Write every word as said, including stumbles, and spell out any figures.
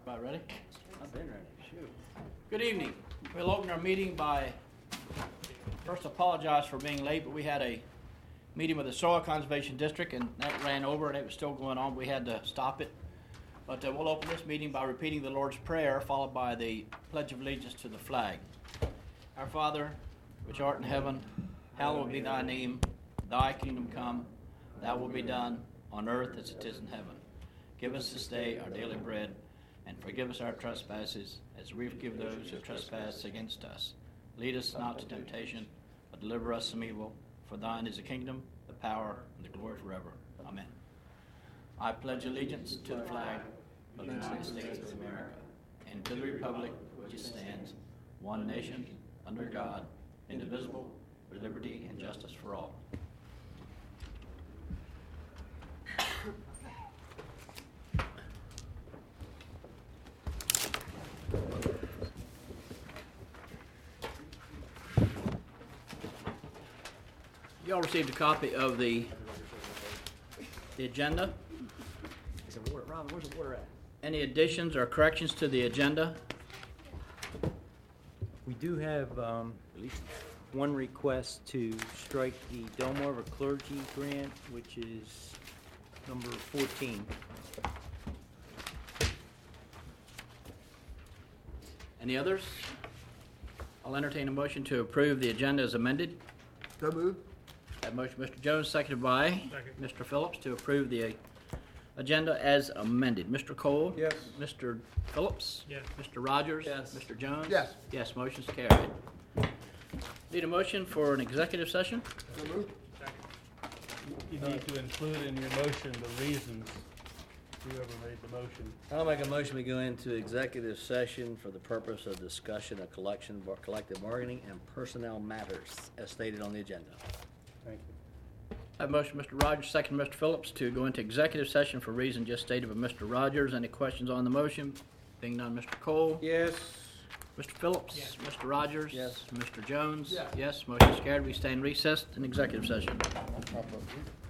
About ready? I've been ready. Shoot. Good evening. We'll open our meeting by first apologize for being late, but we had a meeting with the Soil Conservation District and that ran over and it was still going on. We had to stop it. But uh, we'll open this meeting by repeating the Lord's Prayer, followed by the Pledge of Allegiance to the flag. Our Father, which art in heaven, hallowed be thy name. Thy kingdom come, thy will be done on earth as it is in heaven. Give us this day our daily bread, and forgive us our trespasses, as we forgive those who trespass against us. Lead us not to temptation, but deliver us from evil. For thine is the kingdom, the power, and the glory forever. Amen. I pledge allegiance to the flag of the United States of America, and to the republic which stands, one nation, under God, indivisible, with liberty and justice for all. You all received a copy of the the agenda. Is the water, Robin, where's the water at? Any additions or corrections to the agenda? We do have um, at least one request to strike the Delmarva Clergy Grant, which is number fourteen. Any others? I'll entertain a motion to approve the agenda as amended. So moved. That motion, Mister Jones, seconded by Second. Mister Phillips, to approve the uh, agenda as amended. Mister Cole? Yes. Mister Phillips? Yes. Mister Rogers? Yes. Mister Jones? Yes. Yes, motion's carried. Need a motion for an executive session? So moved. You need to include in your motion the reasons, whoever made the motion. I'll make a motion we go into executive session for the purpose of discussion of collection, bar- collective bargaining and personnel matters as stated on the agenda. Thank you. I have a motion, Mister Rogers, second, Mister Phillips, to go into executive session for reason just stated by Mister Rogers. Any questions on the motion? Being none, Mister Cole? Yes. Mister Phillips? Yes. Mister Rogers? Yes. Mister Jones? Yes. Yes, motion's carried. We stay in recess in executive session. I'll pop up.